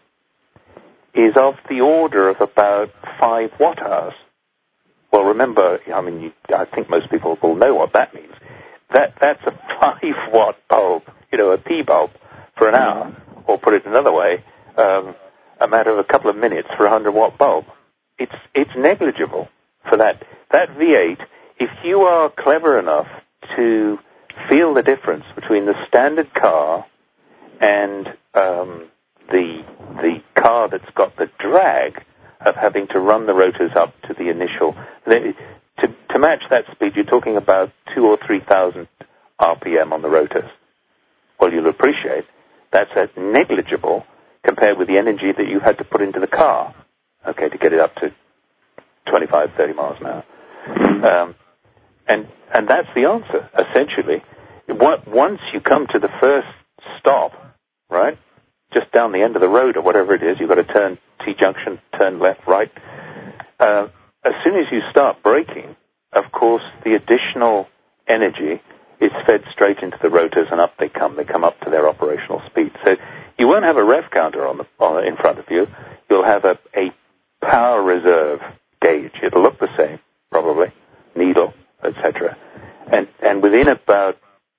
is of the order of about five watt hours. Well, remember, I mean, you, I think most people will know what that means. That that's a five watt bulb, you know, a P bulb for an hour, or put it another way, um, a matter of a couple of minutes for a hundred watt bulb. It's it's negligible for that that V eight. If you are clever enough to feel the difference between the standard car and um, the the car that's got the drag of having to run the rotors up to the initial, to to match that speed, you're talking about two or three thousand R P M on the rotors. Well, you'll appreciate that's a negligible compared with the energy that you had to put into the car, okay, to get it up to twenty-five, thirty miles an hour. Um, and and that's the answer essentially. Once you come to the first stop, right, just down the end of the road or whatever it is, you've got to turn T-junction, turn left, right. Uh, as soon as you start braking, of course, the additional energy is fed straight into the rotors, and up they come. They come up to their operational speed. So you won't have a rev counter on the, on, in front of you. You'll have a, a power reserve gauge. It'll look the same, probably, needle, et cetera. And, and within about,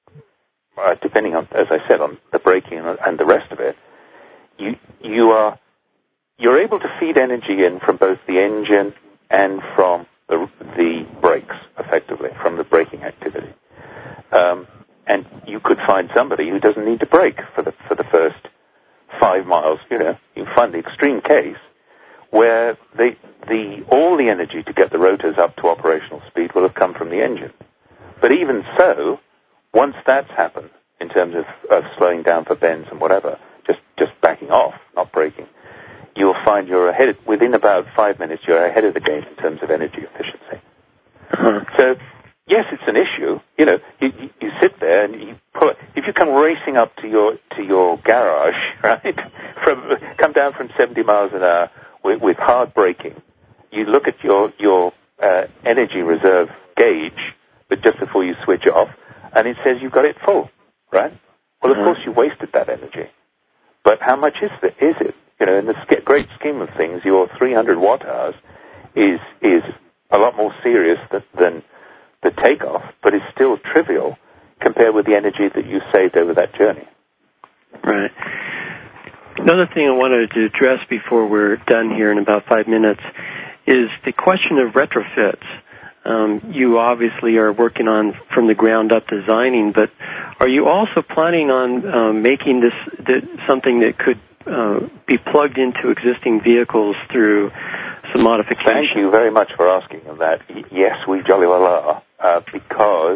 uh, depending on, as I said, on the braking and, and the rest of it, you you are you're able to feed energy in from both the engine and from the the brakes, effectively, from the braking activity. Um, and you could find somebody who doesn't need to brake for the for the first five miles. You know, you find the extreme case where the the all the energy to get the rotors up to operational speed will have come from the engine. But even so, once that's happened, in terms of, of slowing down for bends and whatever, just just backing off, not braking, you'll find you're ahead, within about five minutes, you're ahead of the game in terms of energy efficiency. Uh-huh. So, yes, it's an issue. You know, you, you, you sit there and you pull, if you come racing up to your to your garage, right, from come down from seventy miles an hour with, with hard braking, you look at your, your uh, energy reserve gauge, but just before you switch off, and it says you've got it full, right? Well, of uh-huh. course, you wasted that energy. But how much is, the, is it? You know, in the great scheme of things, your three hundred watt hours is is a lot more serious than, than the takeoff, but it's still trivial compared with the energy that you saved over that journey. Right. Another thing I wanted to address before we're done here in about five minutes is the question of retrofits. um, you obviously are working on from the ground up designing, but are you also planning on um, making this, this something that could uh, be plugged into existing vehicles through some modification? Thank you very much for asking that. Yes, we jolly well are, uh, because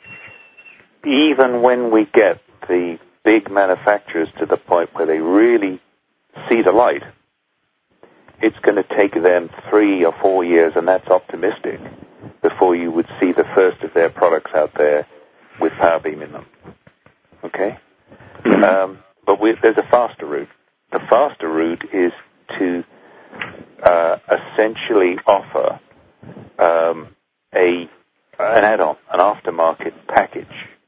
even when we get the big manufacturers to the point where they really see the light, it's going to take them three or four years, and that's optimistic, before you would see the first of their products out there with power beam in them. Okay? Mm-hmm. Um, but we, there's a faster route. The faster route is to uh, essentially offer um, a an add-on, an aftermarket package.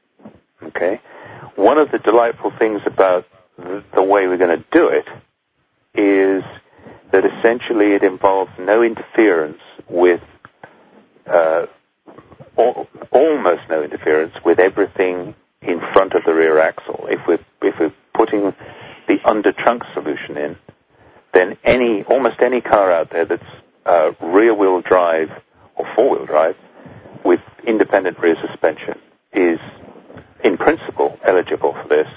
Okay? One of the delightful things about the, the way we're going to do it is that essentially it involves no interference with, uh, al- almost no interference with everything in front of the rear axle. If we're, if we're putting the under-trunk solution in, then any, almost any car out there that's uh, rear-wheel drive or four-wheel drive with independent rear suspension is, in principle, eligible for this.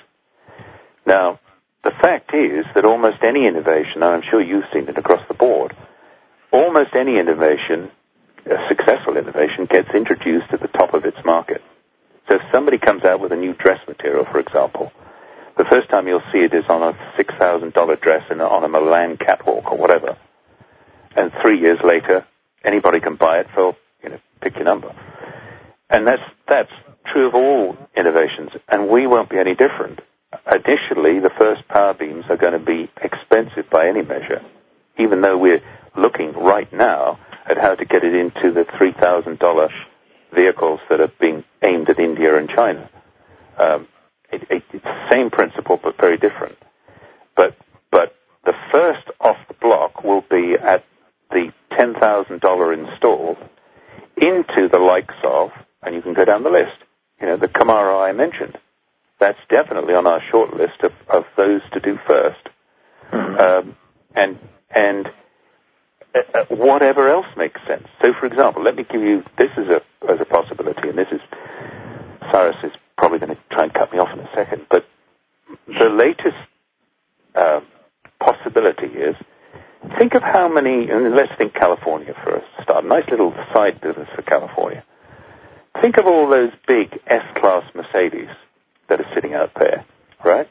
Now, the fact is that almost any innovation, and I'm sure you've seen it across the board, almost any innovation, a successful innovation, gets introduced at the top of its market. So if somebody comes out with a new dress material, for example, the first time you'll see it is on a six thousand dollars dress in a, on a Milan catwalk or whatever. And three years later, anybody can buy it for, you know, pick your number. And that's, that's true of all innovations, and we won't be any different. Initially, the first power beams are going to be expensive by any measure, even though we're looking right now at how to get it into the three thousand dollars vehicles that are being aimed at India and China. Um, it, it, it's the same principle, but very different. But but the first off the block will be at the ten thousand dollars installed into the likes of, and you can go down the list, you know, the Camaro I mentioned. That's definitely on our short list of, of those to do first. Mm-hmm. Um, and and uh, whatever else makes sense. So, for example, let me give you, this is a, as a possibility, and this is, Cyrus is probably going to try and cut me off in a second, but the latest uh, possibility is, think of how many, and let's think California for a start, a nice little side business for California. Think of all those big S-Class Mercedes that are sitting out there, right?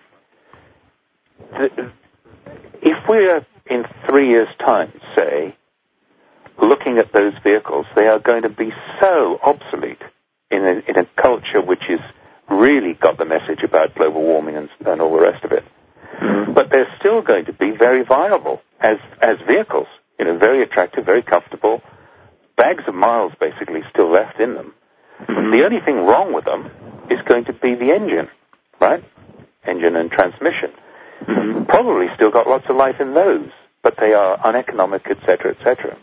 If we're in three years' time, say, looking at those vehicles, they are going to be so obsolete in a, in a culture which is really got the message about global warming and, and all the rest of it. Mm-hmm. But they're still going to be very viable as as vehicles, you know, very attractive, very comfortable, bags of miles basically still left in them. Mm-hmm. The only thing wrong with them is going to be the engine, right? Engine and transmission. Mm-hmm. Probably still got lots of life in those, but they are uneconomic, et cetera, et cetera.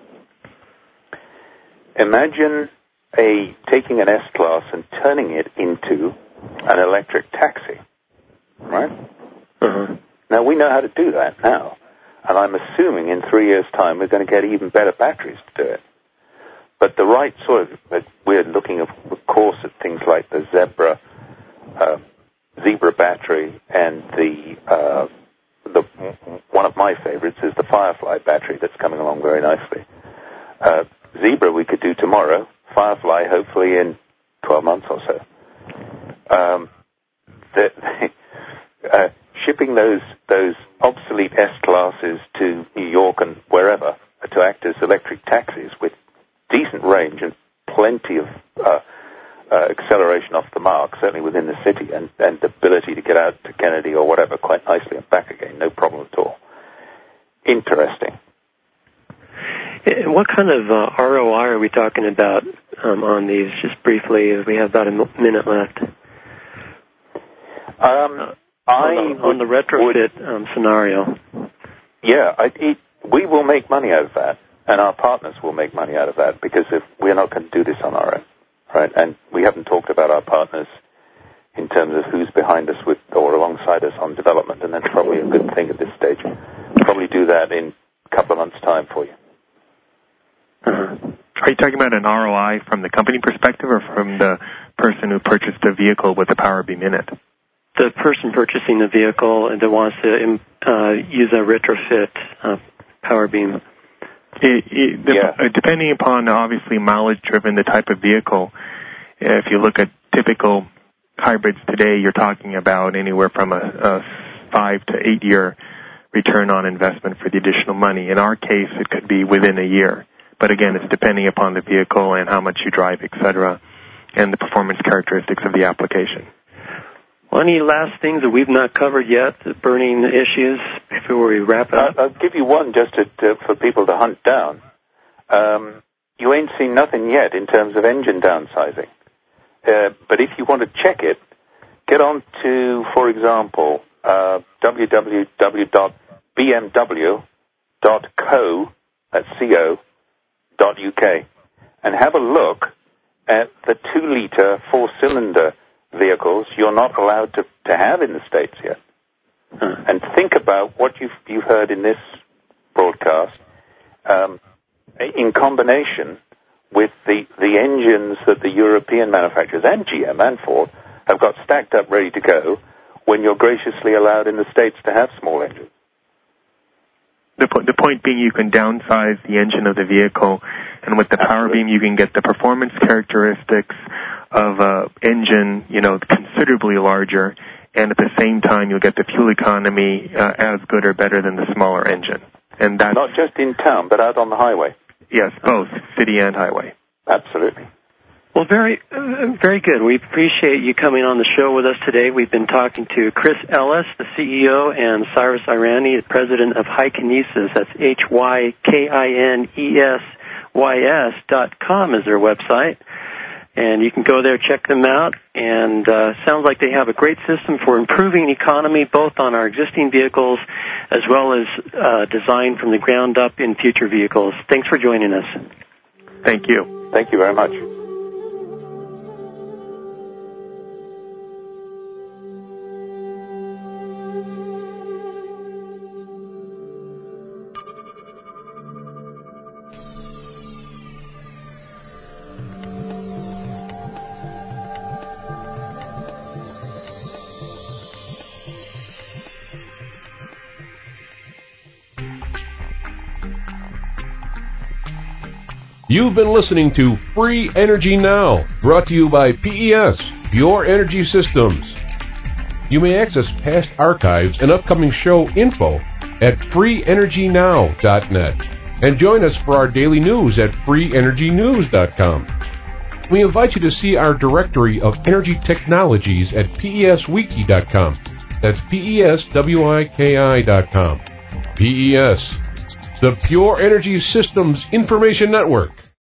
Imagine a taking an S-Class and turning it into an electric taxi, right? Mm-hmm. Now, we know how to do that now, and I'm assuming in three years' time we're going to get even better batteries to do it. But the right sort of, but we're looking, of course, at things like the Zebra, uh, Zebra battery, and the uh, the one of my favorites is the Firefly battery that's coming along very nicely. Uh, Zebra we could do tomorrow. Firefly hopefully in twelve months or so. Um, the, uh, shipping those those obsolete S-classes to New York and wherever to act as electric taxis with decent range and plenty of uh, uh, acceleration off the mark, certainly within the city, and, and the ability to get out to Kennedy or whatever quite nicely and back again, no problem at all. Interesting. What kind of uh, R O I are we talking about um, on these, just briefly, as we have about a minute left? Um, uh, I on, the, on the retrofit would, um, scenario. Yeah, I, it, we will make money out of that. And our partners will make money out of that, because if we're not going to do this on our own, right? And we haven't talked about our partners in terms of who's behind us with or alongside us on development, and that's probably a good thing at this stage. We'll probably do that in a couple of months' time for you. Uh-huh. Are Are you talking about an R O I from the company perspective or from the person who purchased a vehicle with a power beam in it? The person purchasing the vehicle that wants to uh, use a retrofit uh, power beam. It, it, the, yeah. uh, depending upon, obviously, mileage driven, the type of vehicle, if you look at typical hybrids today, you're talking about anywhere from a, a five to eight year return on investment for the additional money. In our case, it could be within a year. But again, it's depending upon the vehicle and how much you drive, et cetera, and the performance characteristics of the application. Well, any last things that we've not covered yet, the burning issues, before we wrap up? I'll, I'll give you one just to, to, for people to hunt down. Um, you ain't seen nothing yet in terms of engine downsizing. Uh, but if you want to check it, get on to, for example, uh, w w w dot b m w dot co, that's C O, dot U K, and have a look at the two-liter four-cylinder vehicles you're not allowed to, to have in the States yet. Huh. And think about what you've, you've heard in this broadcast um, in combination with the, the engines that the European manufacturers and G M and Ford have got stacked up ready to go when you're graciously allowed in the States to have small engines. The, po- the point being you can downsize the engine of the vehicle, and with the power beam you can get the performance characteristics of an engine, you know, considerably larger, and at the same time you'll get the fuel economy uh, as good or better than the smaller engine. And that's not just in town, but out on the highway. Yes, both city and highway. Absolutely. Well, very, uh, very good. We appreciate you coming on the show with us today. We've been talking to Chris Ellis, the C E O, and Cyrus Irani, the president of Hykinesis. That's H Y K I N E S Y S dot com is their website. And you can go there, check them out, and uh, sounds like they have a great system for improving economy, both on our existing vehicles as well as uh, design from the ground up in future vehicles. Thanks for joining us. Thank you. Thank you very much. You've been listening to Free Energy Now, brought to you by P E S, Pure Energy Systems. You may access past archives and upcoming show info at free energy now dot net and join us for our daily news at free energy news dot com. We invite you to see our directory of energy technologies at P E S wiki dot com. That's P E S wiki dot com. P E S, the Pure Energy Systems Information Network.